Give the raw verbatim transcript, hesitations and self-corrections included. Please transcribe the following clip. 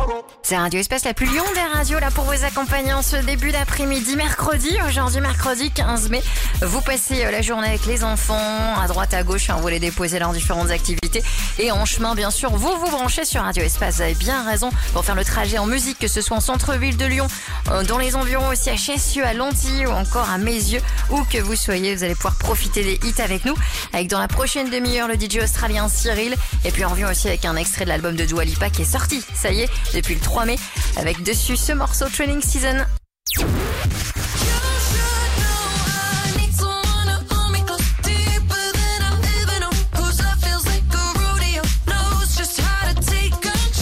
C'est Radio Espace, la plus Lyon des radios, là pour vous accompagner en ce début d'après-midi, mercredi, aujourd'hui mercredi quinze mai. Vous passez la journée avec les enfants, à droite, à gauche, hein, vous les déposez leurs différentes activités. Et en chemin, bien sûr, vous vous branchez sur Radio Espace. Vous avez bien raison pour faire le trajet en musique, que ce soit en centre-ville de Lyon, dans les environs aussi, à Chessieux, à Lanty ou encore à Mézieux, où que vous soyez, vous allez pouvoir profiter des hits avec nous. Avec dans la prochaine demi-heure, le D J australien Cyril. Et puis on revient aussi avec un extrait de l'album de Dua Lipa qui est sorti, ça y est, depuis le trois mai, avec dessus ce morceau Training Season.